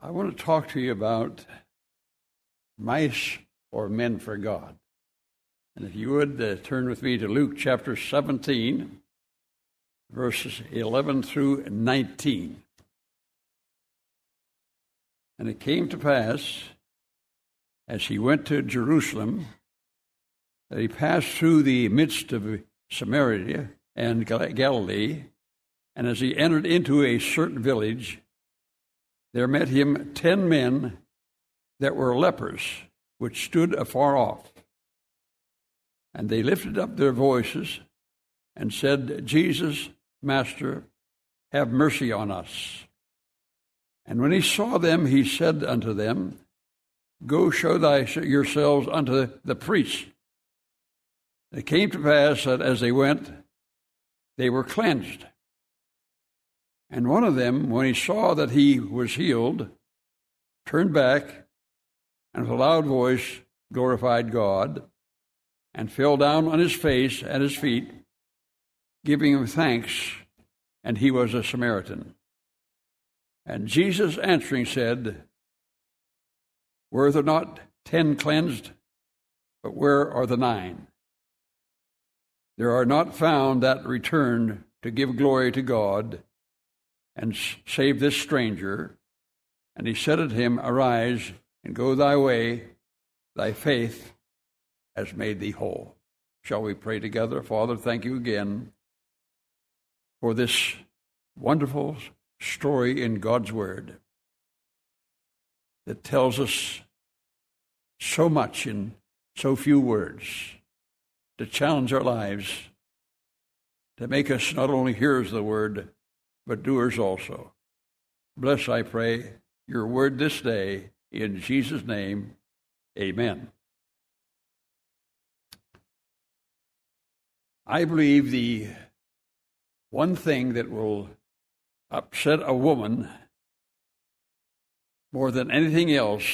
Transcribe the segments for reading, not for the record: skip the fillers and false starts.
I want to talk to you about mice or men for God. And if you would, turn with me to Luke chapter 17, verses 11 through 19. And it came to pass, as he went to Jerusalem, that he passed through the midst of Samaria and Galilee, and as he entered into a certain village, there met him 10 men that were lepers, which stood afar off. And they lifted up their voices and said, Jesus, Master, have mercy on us. And when he saw them, he said unto them, Go show yourselves unto the priests. It came to pass that as they went, they were cleansed. And one of them, when he saw that he was healed, turned back, and with a loud voice glorified God, and fell down on his face at his feet, giving him thanks, and he was a Samaritan. And Jesus answering said, Were there not 10 cleansed? But where are the 9? There are not found that return to give glory to God, and save this stranger. And he said unto him, Arise, and go thy way, thy faith has made thee whole. Shall we pray together? Father, thank you again for this wonderful story in God's Word that tells us so much in so few words, to challenge our lives, to make us not only hearers of the Word, but doers also. Bless, I pray, your word this day. In Jesus' name, amen. I believe the one thing that will upset a woman more than anything else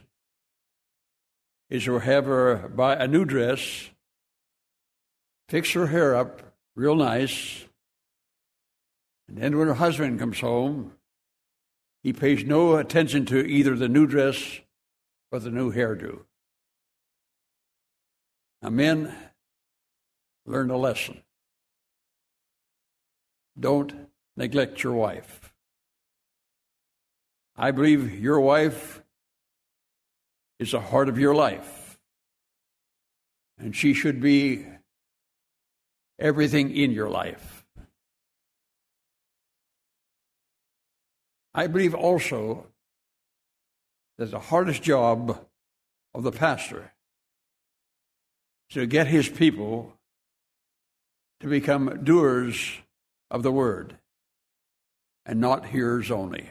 is to have her buy a new dress, fix her hair up real nice, and then when her husband comes home, he pays no attention to either the new dress or the new hairdo. Now, men, learn a lesson. Don't neglect your wife. I believe your wife is the heart of your life, and she should be everything in your life. I believe also that the hardest job of the pastor is to get his people to become doers of the word and not hearers only.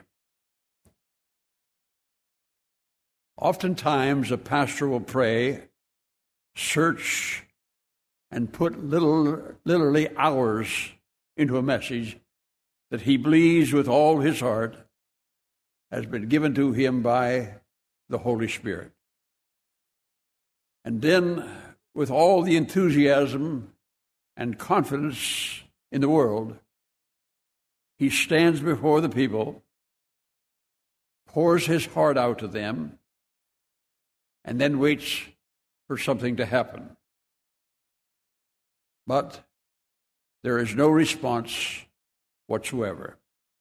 Oftentimes, a pastor will pray, search, and put literally hours into a message that he believes with all his heart has been given to him by the Holy Spirit. And then, with all the enthusiasm and confidence in the world, he stands before the people, pours his heart out to them, and then waits for something to happen. But there is no response whatsoever.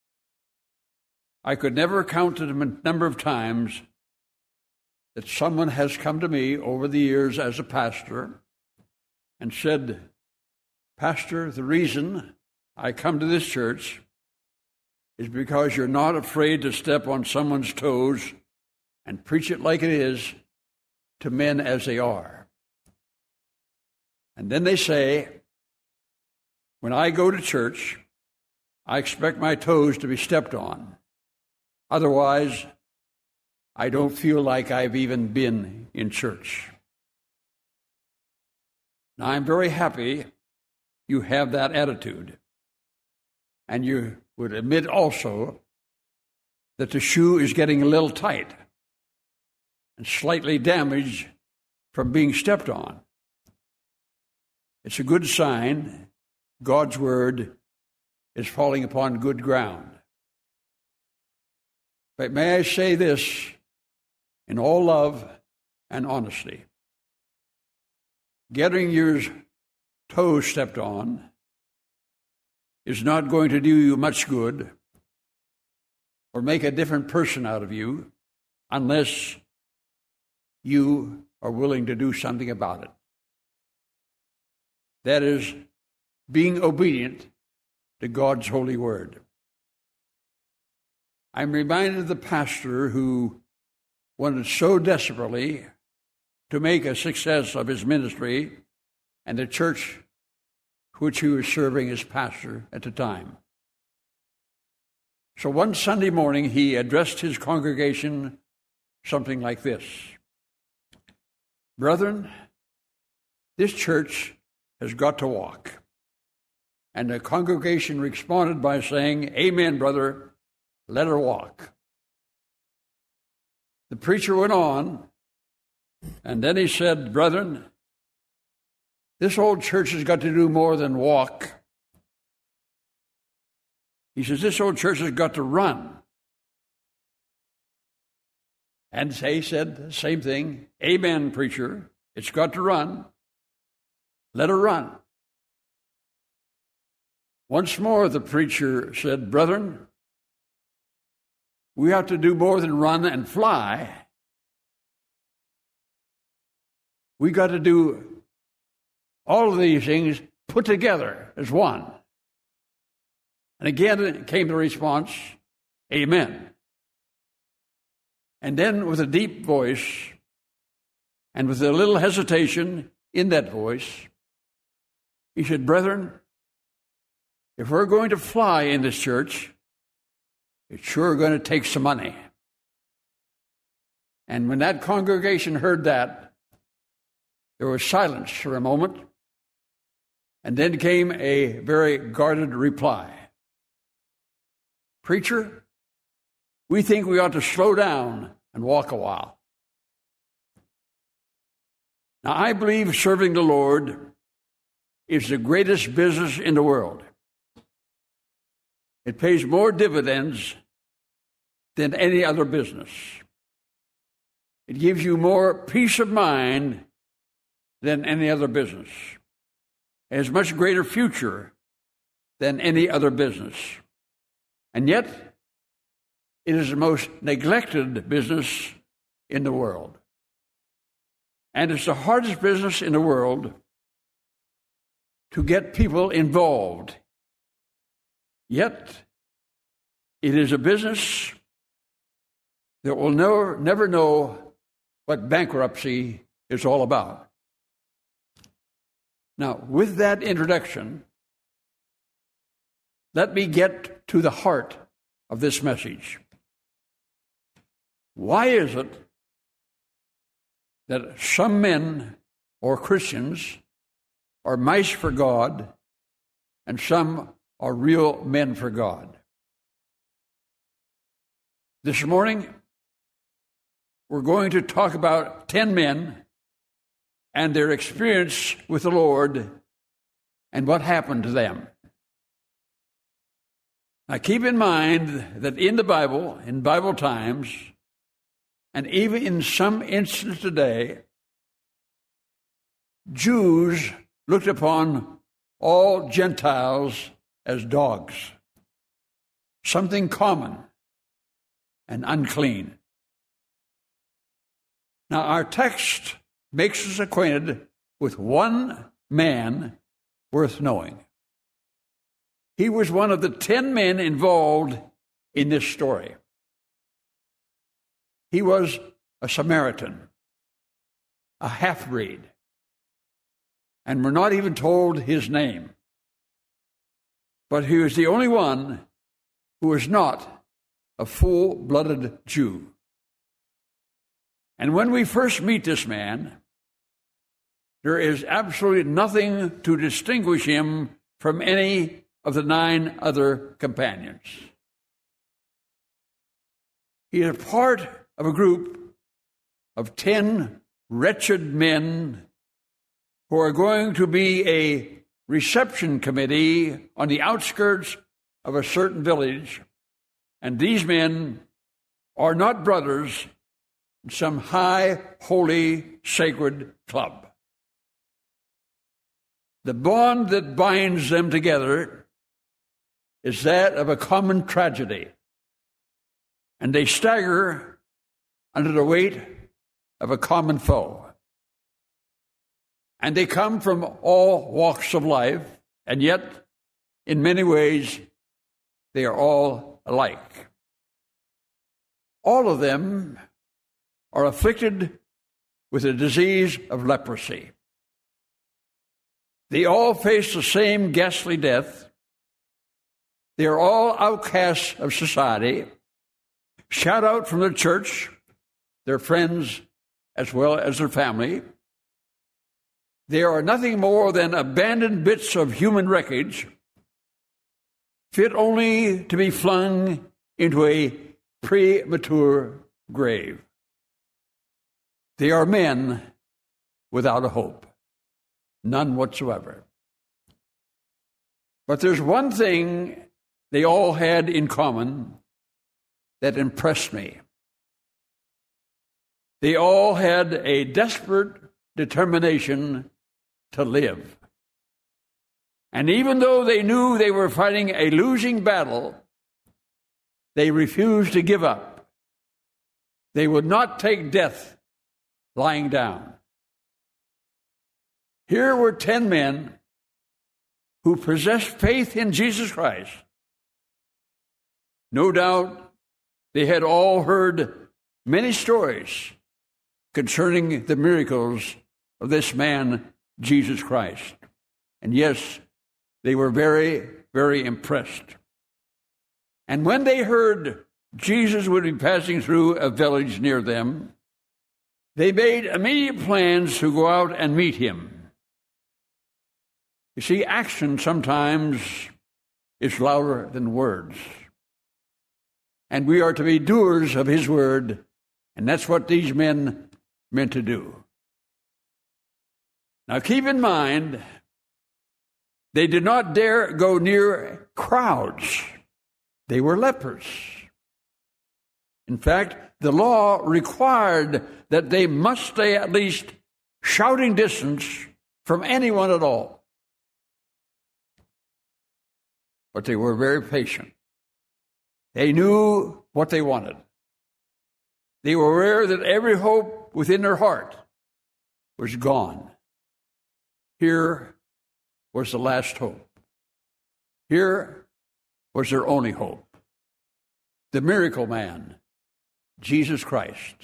I could never count the number of times that someone has come to me over the years as a pastor and said, Pastor, the reason I come to this church is because you're not afraid to step on someone's toes and preach it like it is to men as they are. And then they say, when I go to church, I expect my toes to be stepped on. Otherwise, I don't feel like I've even been in church. Now, I'm very happy you have that attitude. And you would admit also that the shoe is getting a little tight and slightly damaged from being stepped on. It's a good sign God's word is falling upon good ground. But may I say this in all love and honesty. Getting your toes stepped on is not going to do you much good or make a different person out of you unless you are willing to do something about it. That is, being obedient to God's holy word. I'm reminded of the pastor who wanted so desperately to make a success of his ministry and the church which he was serving as pastor at the time. So one Sunday morning, he addressed his congregation something like this: "Brethren, this church has got to walk." And the congregation responded by saying, "Amen, brother, let her walk." The preacher went on, and then he said, "Brethren, this old church has got to do more than walk." He says, "This old church has got to run." And he said the same thing, "Amen, preacher, it's got to run. Let her run." Once more, the preacher said, "Brethren, we have to do more than run and fly. We got to do all of these things put together as one." And again came the response, "Amen." And then with a deep voice and with a little hesitation in that voice, he said, "Brethren, if we're going to fly in this church, it's sure going to take some money." And when that congregation heard that, there was silence for a moment, and then came a very guarded reply. "Preacher, we think we ought to slow down and walk a while." Now, I believe serving the Lord is the greatest business in the world. It pays more dividends than any other business. It gives you more peace of mind than any other business. It has much greater future than any other business. And yet, it is the most neglected business in the world. And it's the hardest business in the world to get people involved. Yet, it is a business that will never know what bankruptcy is all about. Now, with that introduction, let me get to the heart of this message. Why is it that some men or Christians are mice for God and some are real men for God? This morning, we're going to talk about 10 men and their experience with the Lord and what happened to them. Now, keep in mind that in the Bible, in Bible times, and even in some instances today, Jews looked upon all Gentiles as dogs, something common and unclean. Now, our text makes us acquainted with one man worth knowing. He was one of the 10 men involved in this story. He was a Samaritan, a half-breed, and we're not even told his name. But he was the only one who was not a full-blooded Jew. And when we first meet this man, there is absolutely nothing to distinguish him from any of the 9 other companions. He is part of a group of 10 wretched men who are going to be a reception committee on the outskirts of a certain village. And these men are not brothers in some high, holy, sacred club. The bond that binds them together is that of a common tragedy, and they stagger under the weight of a common foe. And they come from all walks of life, and yet, in many ways, they are all alike. All of them are afflicted with a disease of leprosy. They all face the same ghastly death. They are all outcasts of society, shut out from the church, their friends, as well as their family. They are nothing more than abandoned bits of human wreckage, fit only to be flung into a premature grave. They are men without a hope, none whatsoever. But there's one thing they all had in common that impressed me. They all had a desperate determination to live. And even though they knew they were fighting a losing battle, they refused to give up. They would not take death lying down. Here were 10 men who possessed faith in Jesus Christ. No doubt they had all heard many stories concerning the miracles of this man, Jesus Christ. And yes, they were very, very impressed. And when they heard Jesus would be passing through a village near them, they made immediate plans to go out and meet him. You see, action sometimes is louder than words. And we are to be doers of his word, and that's what these men meant to do. Now keep in mind, they did not dare go near crowds. They were lepers. In fact, the law required that they must stay at least shouting distance from anyone at all. But they were very patient. They knew what they wanted. They were aware that every hope within their heart was gone. Here was the last hope. Here was their only hope. The miracle man, Jesus Christ.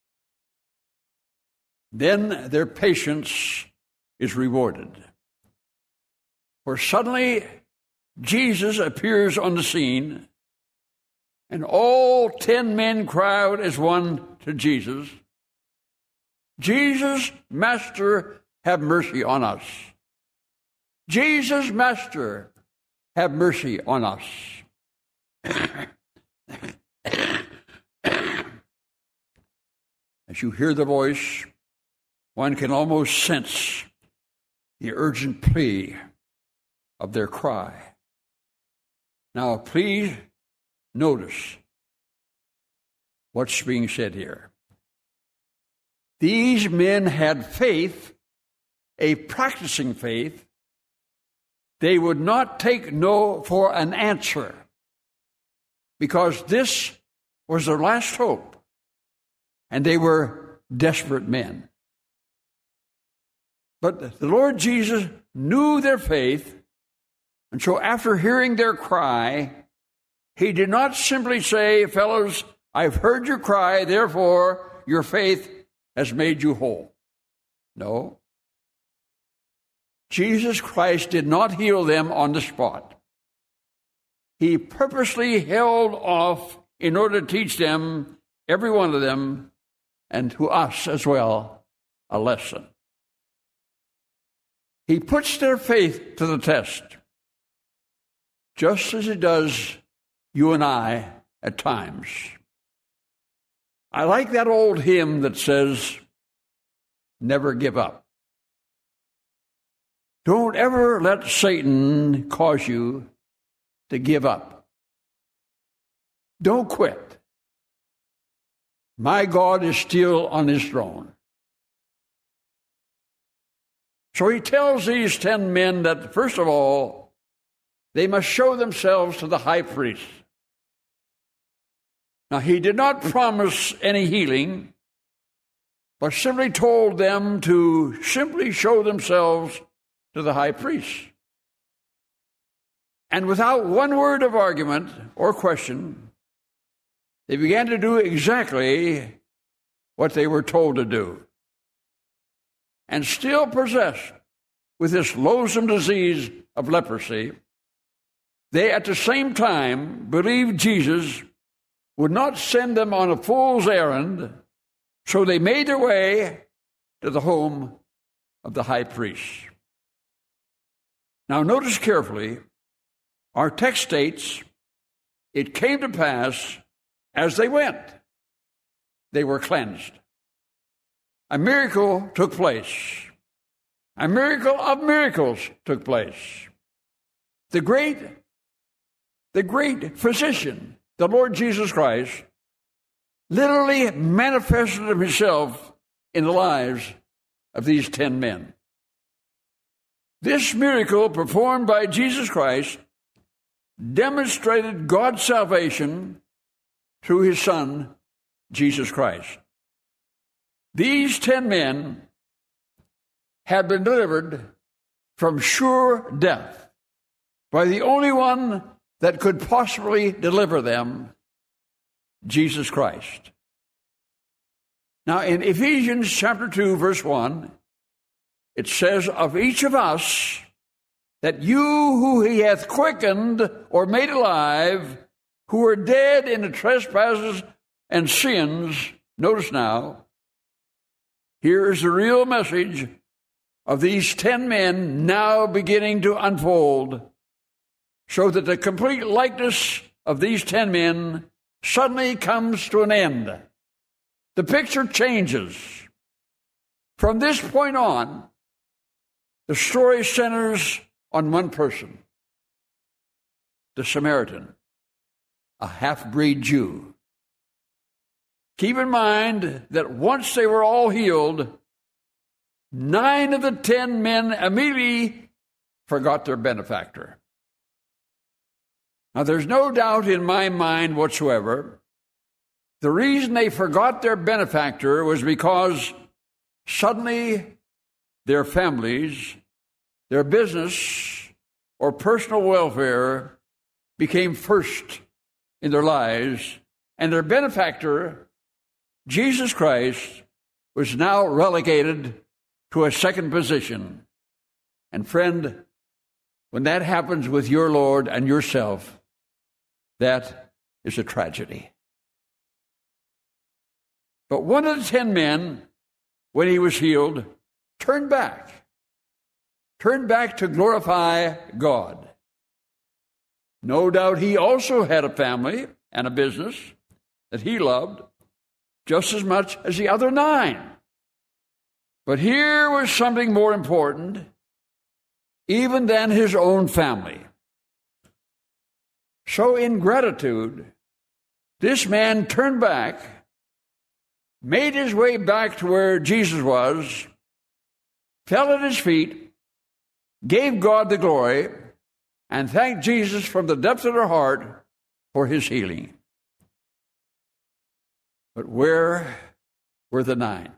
Then their patience is rewarded. For suddenly Jesus appears on the scene, and all 10 men cry out as one to Jesus, "Jesus, Master, have mercy on us. Jesus, Master, have mercy on us." As you hear the voice, one can almost sense the urgent plea of their cry. Now, please notice what's being said here. These men had faith, a practicing faith. They would not take no for an answer, because this was their last hope, and they were desperate men. But the Lord Jesus knew their faith, and so after hearing their cry, he did not simply say, "Fellows, I've heard your cry, therefore your faith has made you whole." No. Jesus Christ did not heal them on the spot. He purposely held off in order to teach them, every one of them, and to us as well, a lesson. He puts their faith to the test, just as he does you and I at times. I like that old hymn that says, "Never give up." Don't ever let Satan cause you to give up. Don't quit. my God is still on his throne. So he tells these 10 men that, first of all, they must show themselves to the high priest. Now, he did not promise any healing, but simply told them to simply show themselves to the high priest. And without one word of argument or question, they began to do exactly what they were told to do. And still possessed with this loathsome disease of leprosy, they at the same time believed Jesus would not send them on a fool's errand, so they made their way to the home of the high priest. Now notice carefully, our text states, it came to pass as they went, they were cleansed. A miracle took place. A miracle of miracles took place. The great physician, the Lord Jesus Christ, literally manifested himself in the lives of these 10 men. This miracle performed by Jesus Christ demonstrated God's salvation through his Son, Jesus Christ. These 10 men had been delivered from sure death by the only one that could possibly deliver them, Jesus Christ. Now, in Ephesians chapter 2, verse 1, it says, of each of us, that you who he hath quickened or made alive, who were dead in the trespasses and sins, notice now, here is the real message of these 10 men now beginning to unfold, so that the complete likeness of these 10 men suddenly comes to an end. The picture changes. From this point on, the story centers on one person, the Samaritan, a half-breed Jew. Keep in mind that once they were all healed, 9 of the 10 men immediately forgot their benefactor. Now, there's no doubt in my mind whatsoever, the reason they forgot their benefactor was because suddenly their families, their business, or personal welfare became first in their lives, and their benefactor, Jesus Christ, was now relegated to a second position. And friend, when that happens with your Lord and yourself, that is a tragedy. But one of the 10 men, when he was healed, turned back to glorify God. No doubt he also had a family and a business that he loved just as much as the other 9. But here was something more important even than his own family. So in gratitude, this man turned back, made his way back to where Jesus was, fell at his feet, gave God the glory, and thanked Jesus from the depths of their heart for his healing. But where were the 9?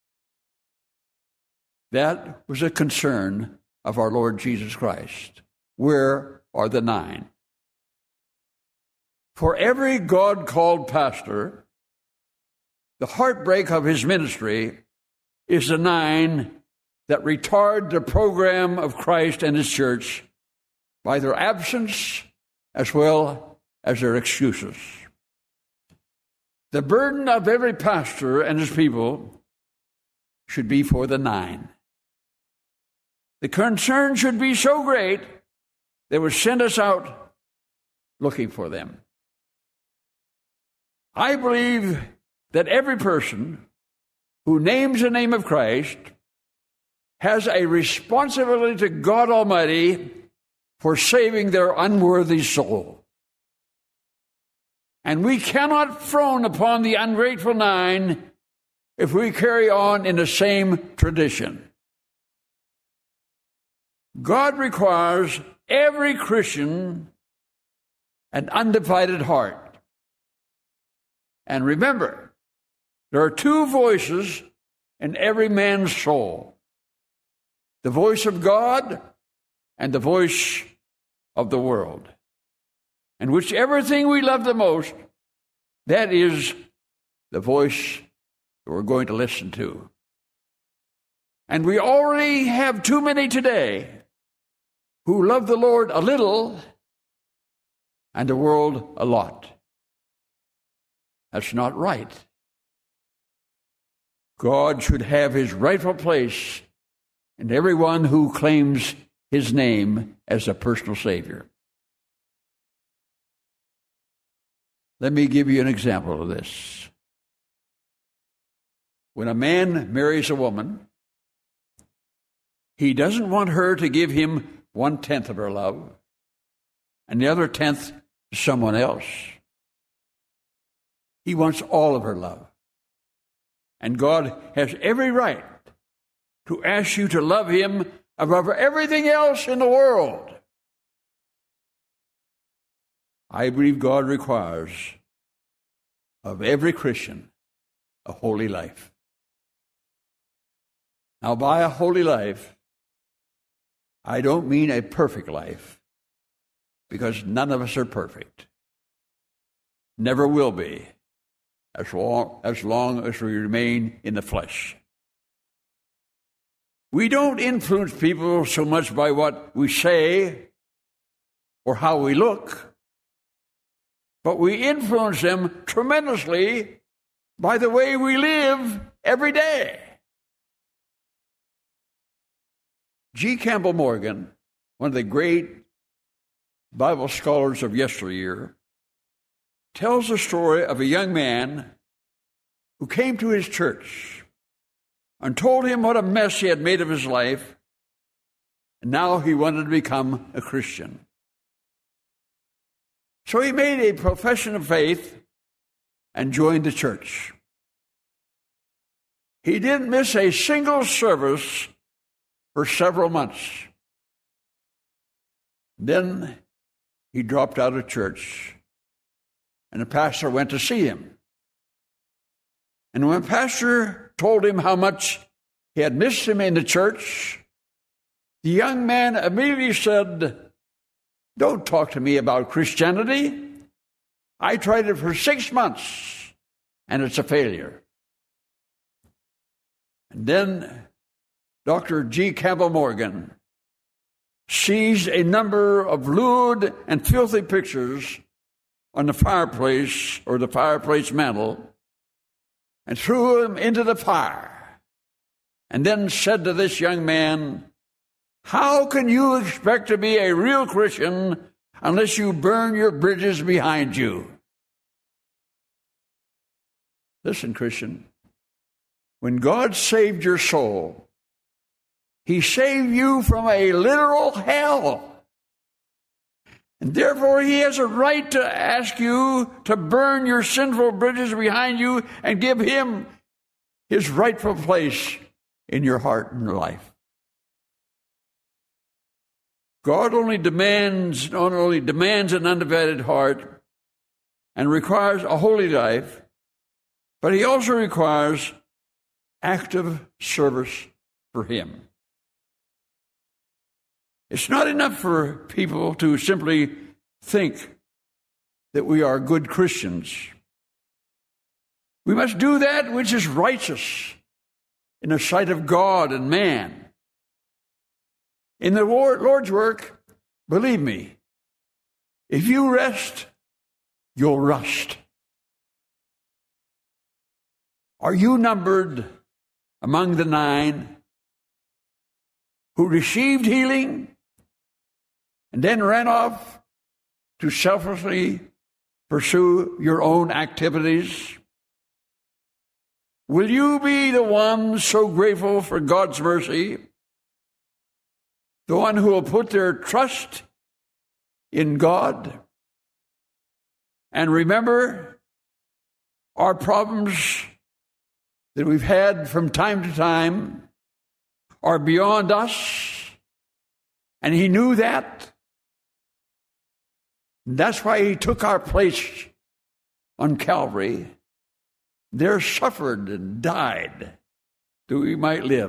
That was a concern of our Lord Jesus Christ. Where are the 9? For every God-called pastor, the heartbreak of his ministry is the 9 that retard the program of Christ and his church by their absence as well as their excuses. The burden of every pastor and his people should be for the 9. The concern should be so great they would send us out looking for them. I believe that every person who names the name of Christ has a responsibility to God Almighty for saving their unworthy soul. And we cannot frown upon the ungrateful 9 if we carry on in the same tradition. God requires every Christian an undivided heart. And remember, there are 2 voices in every man's soul: the voice of God and the voice of the world. And whichever thing we love the most, that is the voice that we're going to listen to. And we already have too many today who love the Lord a little and the world a lot. That's not right. God should have his rightful place in everyone who claims his name as a personal Savior. Let me give you an example of this. When a man marries a woman, he doesn't want her to give him 1/10 of her love and the other 10th to someone else. He wants all of her love. And God has every right to ask you to love him above everything else in the world. I believe God requires of every Christian a holy life. Now, by a holy life, I don't mean a perfect life, because none of us are perfect. Never will be, as long as we remain in the flesh. We don't influence people so much by what we say or how we look, but we influence them tremendously by the way we live every day. G. Campbell Morgan, one of the great Bible scholars of yesteryear, tells the story of a young man who came to his church and told him what a mess he had made of his life, and now he wanted to become a Christian. So he made a profession of faith and joined the church. He didn't miss a single service for several months. Then he dropped out of church, and the pastor went to see him. And when the pastor told him how much he had missed him in the church, the young man immediately said, "Don't talk to me about Christianity. I tried it for 6 months, and it's a failure." And then Dr. G. Campbell Morgan seized a number of lewd and filthy pictures on the fireplace or the fireplace mantel and threw them into the fire, and then said to this young man, "How can you expect to be a real Christian unless you burn your bridges behind you?" Listen, Christian, when God saved your soul, he saved you from a literal hell. And therefore, he has a right to ask you to burn your sinful bridges behind you and give him his rightful place in your heart and life. God not only demands an undivided heart and requires a holy life, but he also requires active service for him. It's not enough for people to simply think that we are good Christians. We must do that which is righteous in the sight of God and man. In the Lord's work, believe me, if you rest, you'll rust. Are you numbered among the 9 who received healing and then ran off to selflessly pursue your own activities? Will you be the one so grateful for God's mercy, the one who will put their trust in God And remember, our problems that we've had from time to time are beyond us, and he knew that. That's why he took our place on Calvary, there suffered and died that we might live.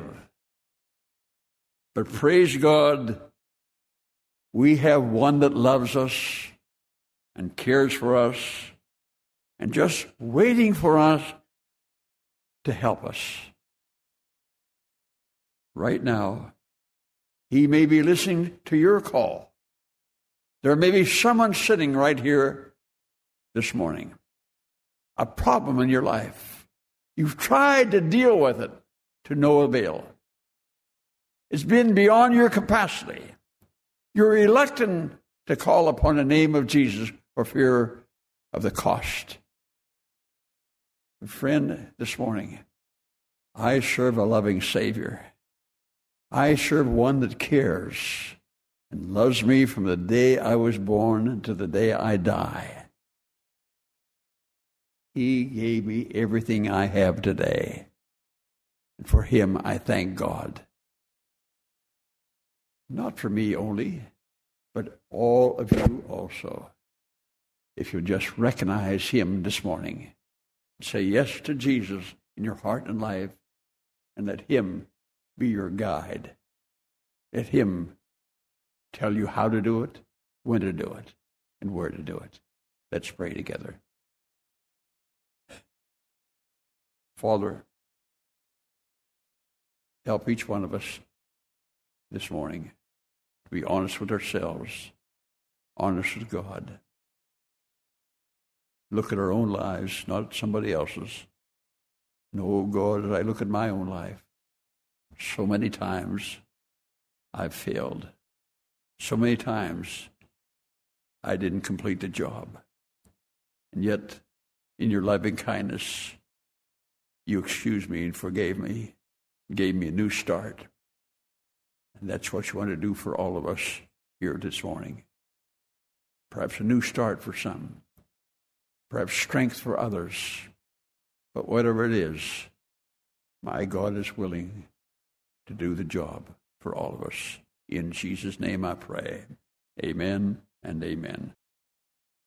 But praise God, we have one that loves us and cares for us and just waiting for us to help us. Right now, he may be listening to your call. There may be someone sitting right here this morning. A problem in your life. You've tried to deal with it to no avail. It's been beyond your capacity. You're reluctant to call upon the name of Jesus for fear of the cost. Friend, this morning, I serve a loving Savior. I serve one that cares and loves me from the day I was born to the day I die. He gave me everything I have today. And for him, I thank God. Not for me only, but all of you also. If you just recognize him this morning, say yes to Jesus in your heart and life, and let him be your guide. Let him tell you how to do it, when to do it, and where to do it. Let's pray together. Father, help each one of us this morning to be honest with ourselves, honest with God. Look at our own lives, not somebody else's. No, God, as I look at my own life, so many times I've failed. So many times I didn't complete the job. And yet, in your loving kindness, you excused me and forgave me, gave me a new start. And that's what you want to do for all of us here this morning. Perhaps a new start for some. Perhaps strength for others. But whatever it is, my God is willing to do the job for all of us. In Jesus' name I pray. Amen and amen.